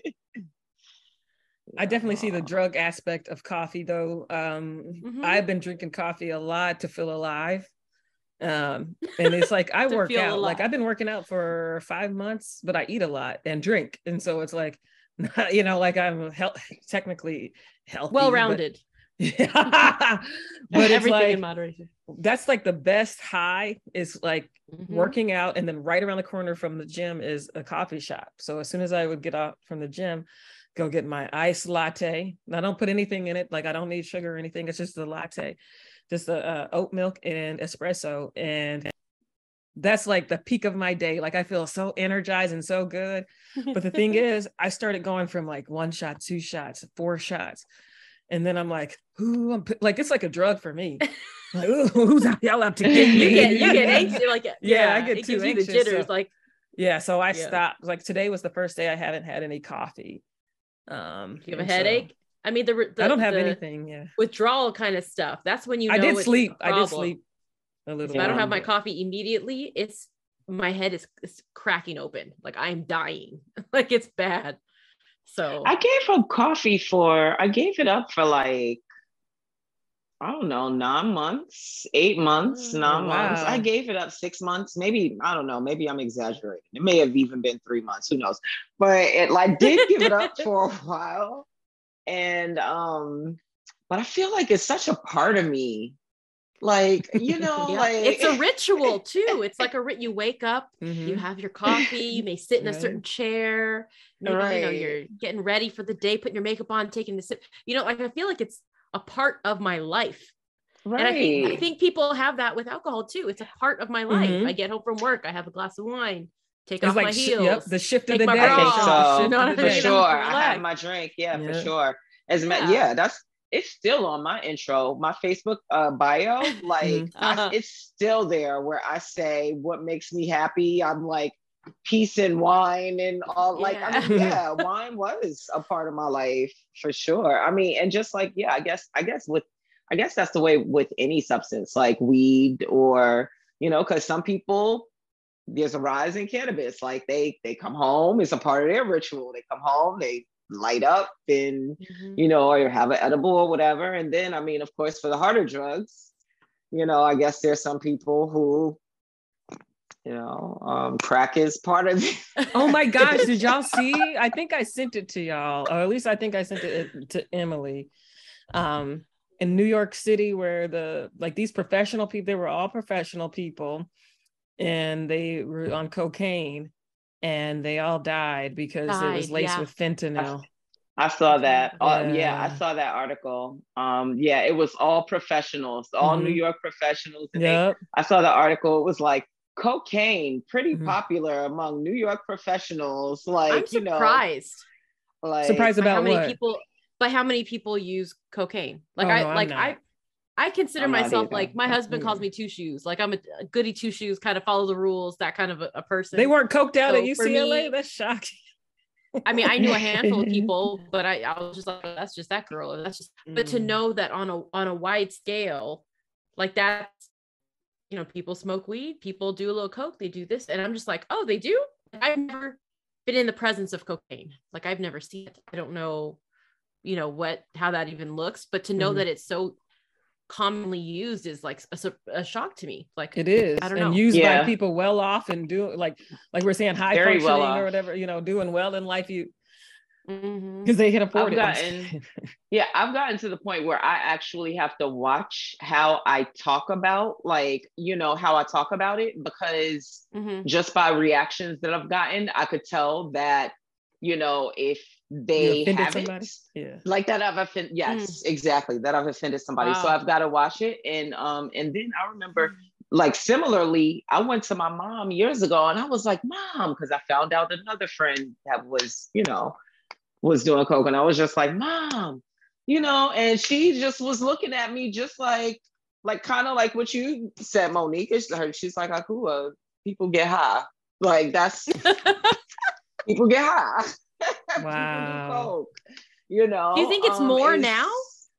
I definitely see the drug aspect of coffee though. I've been drinking coffee a lot to feel alive. And it's like I work out. Like I've been working out for 5 months, but I eat a lot and drink. And so it's like, like I'm technically healthy. Well-rounded. But it's everything like, in moderation. That's like the best high is like working out, and then right around the corner from the gym is a coffee shop. So as soon as I would get out from the gym, go get my iced latte. I don't put anything in it. Like I don't need sugar or anything. It's just a latte, just a oat milk and espresso. And that's like the peak of my day. Like I feel so energized and so good. But the thing is, I started going from like 1 shot, 2 shots, 4 shots. And then I'm like, ooh, it's like a drug for me. Like, ooh, who's y'all up to get me? You get anxious. Like, I get too anxious. The jitters, so I stopped. Like today was the first day I haven't had any coffee. Do you have a headache? I mean, I don't have anything. Yeah. Withdrawal kind of stuff. That's when you know I did sleep a little. If I don't have my coffee immediately, my head is cracking open. Like I'm dying. Like it's bad. So I gave it up for like I don't know, 9 months, 8 months, 9 months. I gave it up 6 months, maybe, I don't know, maybe I'm exaggerating. It may have even been 3 months, who knows? But it like did give it up for a while. And but I feel like it's such a part of me. Like, you know, yeah. like it's a ritual too. It's like you wake up, you have your coffee, you may sit in a certain chair, maybe you know, you're getting ready for the day, putting your makeup on, taking the sip. You know, like I feel like it's a part of my life. Right. And I think people have that with alcohol too. It's a part of my life. I get home from work, I have a glass of wine, take off my heels. The shift of the day. I think so. You know what for sure. I have my drink. For sure. It's still on my intro, my Facebook bio. Like it's still there where I say what makes me happy. I'm like peace and wine and all. Like, I mean, wine was a part of my life for sure. I mean, and just like, I guess that's the way with any substance, like weed or, you know, because some people, there's a rise in cannabis. Like they come home, it's a part of their ritual. They come home, they light up and, you know, or have an edible or whatever. And then, I mean, of course, for the harder drugs, you know, I guess there's some people who, you know, crack is part of it. Oh my gosh, did y'all see? I think I sent it to y'all, or at least I think I sent it to Emily. In New York City, where these professional people, they were all professional people, and they were on cocaine, and they all died because it was laced with fentanyl. I saw that. I saw that article. It was all professionals, all New York professionals. And I saw the article. It was like cocaine, pretty popular among New York professionals. Like, I'm surprised. You know, like surprised about how many what? people, by how many people use cocaine. Like I consider myself, like, my husband calls me two shoes. Like, I'm a goody two shoes, kind of follow the rules, that kind of a person. They weren't coked out at UCLA? That's shocking. I mean, I knew a handful of people, but I was just like, that's just that girl. Or that's just, but to know that on a wide scale, like that's, you know, people smoke weed, people do a little coke, they do this. And I'm just like, oh, they do? I've never been in the presence of cocaine. Like, I've never seen it. I don't know, you know, how that even looks, but to know that it's so commonly used is like a shock to me. Like, it is, I don't know, used by people well off and do like we're saying high very functioning well or whatever, you know, doing well in life, because they can afford it. I've gotten to the point where I actually have to watch how I talk about, like, you know, how I talk about it, because just by reactions that I've gotten, I could tell that, you know, if they haven't, like that I've offended, exactly, that I've offended somebody. So I've got to watch it. And then I remember, like, similarly, I went to my mom years ago and I was like, Mom, because I found out another friend that was, you know, was doing coke, and I was just like, Mom, you know, and she just was looking at me just like kind of like what you said, Monique. She's like, Akua, people get high. Like, that's people get high. Wow. You know, do you think it's more now?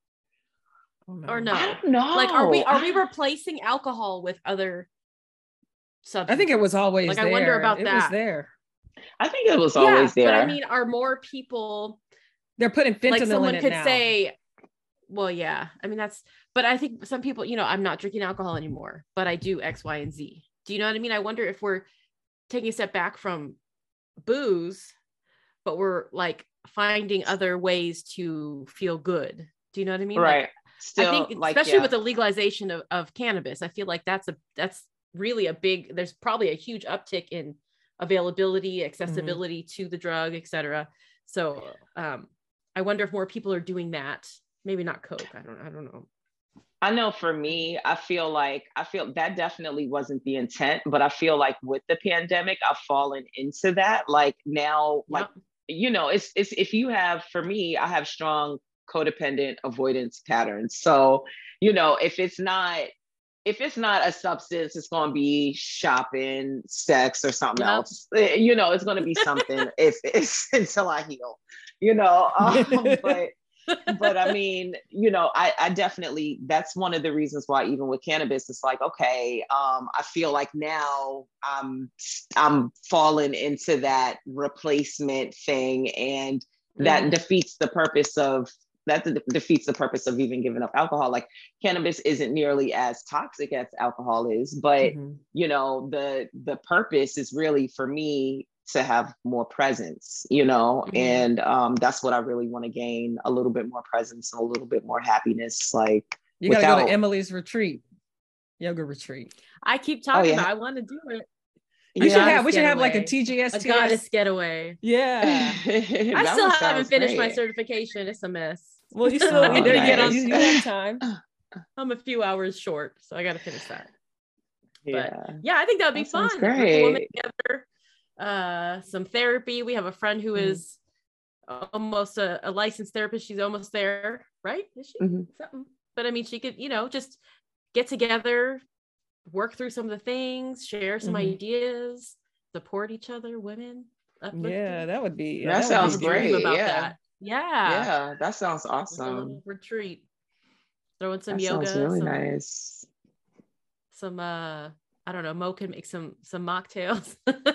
Or no? I don't know. Like, are we replacing alcohol with other substances? I think it was always like, there. I wonder about that. It was there. I think it was always there. But I mean, are more people, they're putting fentanyl like, someone in it could now. say, well, yeah, I mean, but I think some people, you know, I'm not drinking alcohol anymore, but I do X, Y, and Z. Do you know what I mean? I wonder if we're taking a step back from booze, but we're like finding other ways to feel good. Do you know what I mean? Right. Like, Still, I think, like, especially with the legalization of cannabis, I feel like that's really there's probably a huge uptick in availability, accessibility to the drug, etc. So I wonder if more people are doing that. Maybe not coke. I don't know. I know for me, I feel that definitely wasn't the intent, but I feel like with the pandemic, I've fallen into that. Like now, like, you know, it's if you have, for me, I have strong codependent avoidance patterns. So, you know, if it's not a substance, it's going to be shopping, sex, or something else. You know, it's going to be something if it's until I heal, you know, but I mean, you know, I definitely, that's one of the reasons why even with cannabis, it's like, okay, I feel like now I'm falling into that replacement thing, and that defeats the purpose of that defeats the purpose of even giving up alcohol. Like cannabis isn't nearly as toxic as alcohol is, but you know, the purpose is really for me to have more presence, you know, and that's what I really want to gain, a little bit more presence and a little bit more happiness. Like you gotta go to Emily's retreat, yoga retreat. I keep talking about I want to do it. We should have like a TGS, a goddess getaway. Yeah. I still haven't finished my certification. It's a mess. Well, you still you have time. I'm a few hours short, so I got to finish that. Yeah. But yeah, I think that would be fun. Great. Women together, some therapy. We have a friend who is almost a licensed therapist. She's almost there, right? Is she? Something. But I mean, she could, you know, just get together, work through some of the things, share some ideas, support each other, women. Yeah, that would be. That sounds great. That. Yeah, that sounds awesome. Retreat, throwing some that yoga. Sounds really nice. Some I don't know. Mo can make some mocktails.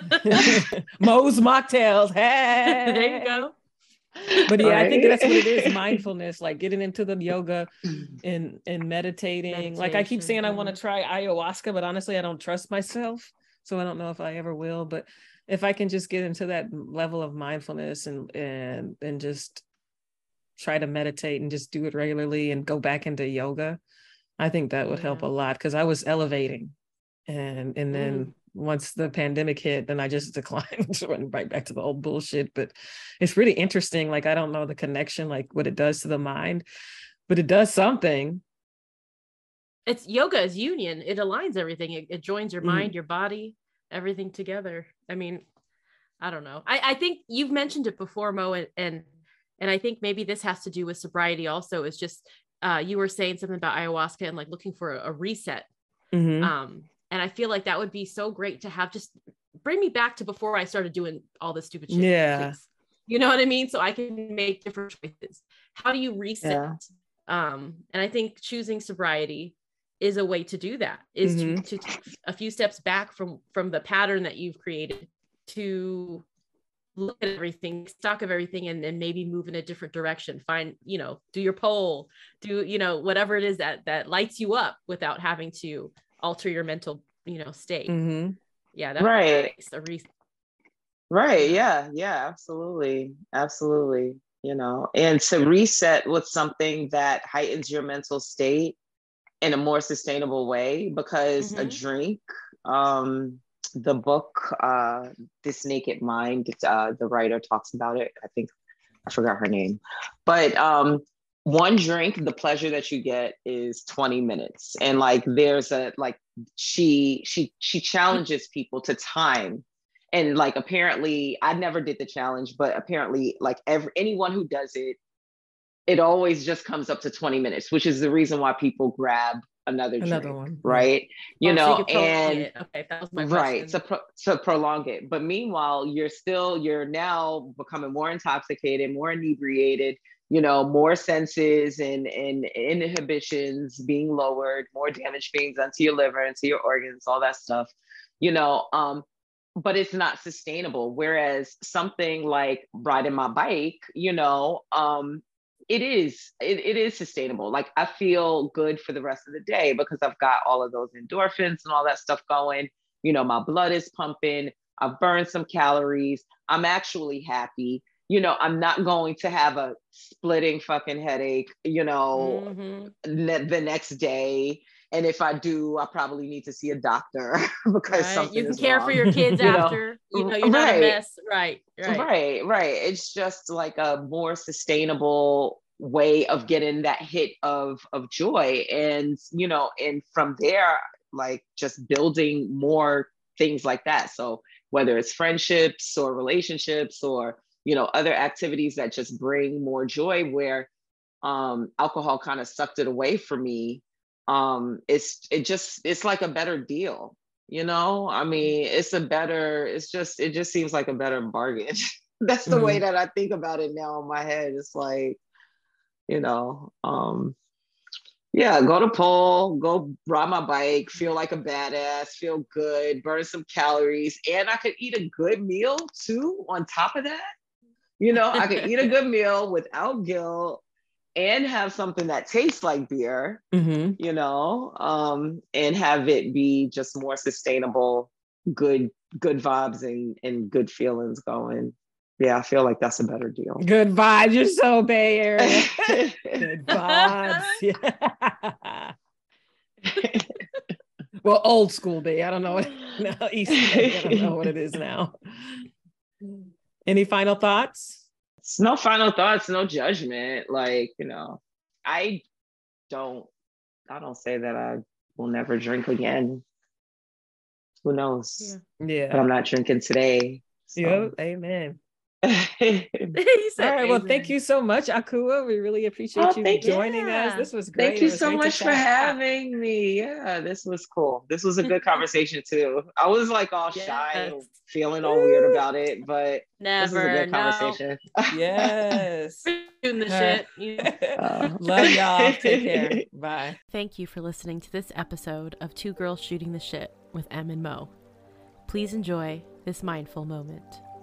Mo's mocktails. Hey, there you go. But yeah, I think that's what it is. Mindfulness, like getting into the yoga and meditating. Like I keep saying I want to try ayahuasca, but honestly, I don't trust myself. So I don't know if I ever will. But if I can just get into that level of mindfulness and just try to meditate and just do it regularly and go back into yoga, I think that would help a lot, because I was elevating. And then once the pandemic hit, then I just declined, went right back to the old bullshit. But it's really interesting. Like, I don't know the connection, like what it does to the mind, but it does something. It's yoga is union. It aligns everything. It joins your mind, your body, everything together. I mean, I don't know. I think you've mentioned it before, Mo, and I think maybe this has to do with sobriety also. Is just you were saying something about ayahuasca and like looking for a reset. And I feel like that would be so great to have. Just bring me back to before I started doing all this stupid shit. Yeah. Please. You know what I mean? So I can make different choices. How do you reset? And I think choosing sobriety is a way to do that, is to take a few steps back from the pattern that you've created, to look at everything, stock of everything, and then maybe move in a different direction. Find, you know, do your poll, do, you know, whatever it is that lights you up without having to alter your mental, you know, state. Yeah, that's right. A reason. Right. Yeah. Absolutely. You know, and to reset with something that heightens your mental state in a more sustainable way, because a drink, the book, This Naked Mind, the writer talks about it. I think I forgot her name, but one drink, the pleasure that you get is 20 minutes. And like, there's she challenges people to time. And like, apparently I never did the challenge, but apparently like anyone who does it, it always just comes up to 20 minutes, which is the reason why people grab another drink, one, right? You know, so you and okay, that was my right, question. to prolong it. But meanwhile, you're now becoming more intoxicated, more inebriated, you know, more senses and inhibitions being lowered, more damage being done to your liver and to your organs, all that stuff, you know, but it's not sustainable. Whereas something like riding my bike, you know, it is sustainable. Like, I feel good for the rest of the day because I've got all of those endorphins and all that stuff going. You know, my blood is pumping. I've burned some calories. I'm actually happy. You know, I'm not going to have a splitting fucking headache, you know, the next day. And if I do, I probably need to see a doctor because something you can is care wrong. for your kids after, you know, you're not a mess. Right. It's just like a more sustainable way of getting that hit of joy. And, you know, and from there, like just building more things like that. So whether it's friendships or relationships or, you know, other activities that just bring more joy, where alcohol kind of sucked it away from me. It's like a better deal, you know? I mean, it just seems like a better bargain. That's the way that I think about it now in my head. It's like, you know, yeah, go to pole, go ride my bike, feel like a badass, feel good, burn some calories, and I could eat a good meal too on top of that. You know, I could eat a good meal without guilt and have something that tastes like beer, Mm-hmm. you know, and have it be just more sustainable, good vibes and good feelings going. Yeah, I feel like that's a better deal. Good vibes. You're so Bay Area. Good vibes. Yeah. Well, old school Bay. I don't know what now. East Bay. I don't know what it is now. Any final thoughts? No final thoughts, no judgment. Like, you know, I don't say that I will never drink again. Who knows? Yeah. But I'm not drinking today. So. Yep. Amen. You said, all right. Well, thank you so much, Akua. We really appreciate you joining us. This was great. Thank you so much for having me. Yeah, this was cool. This was a good conversation too. I was like all shy, feeling all weird about it, but this was a good conversation. Yes. Doing the shit. Love y'all. Take care. Bye. Thank you for listening to this episode of Two Girls Shooting the Shit with Em and Mo. Please enjoy this mindful moment.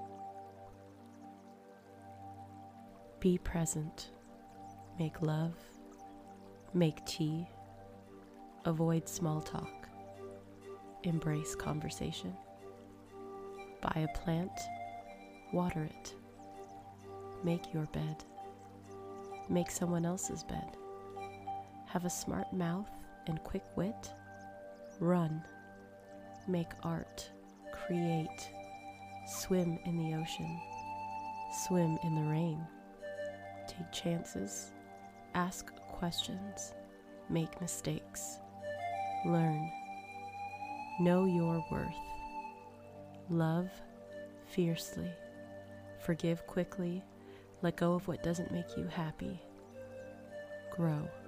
Be present. Make love. Make tea. Avoid small talk. Embrace conversation. Buy a plant. Water it. Make your bed. Make someone else's bed. Have a smart mouth and quick wit. Run. Make art. Create. Swim in the ocean. Swim in the rain. Take chances. Ask questions. Make mistakes. Learn. Know your worth. Love fiercely. Forgive quickly. Let go of what doesn't make you happy. Grow.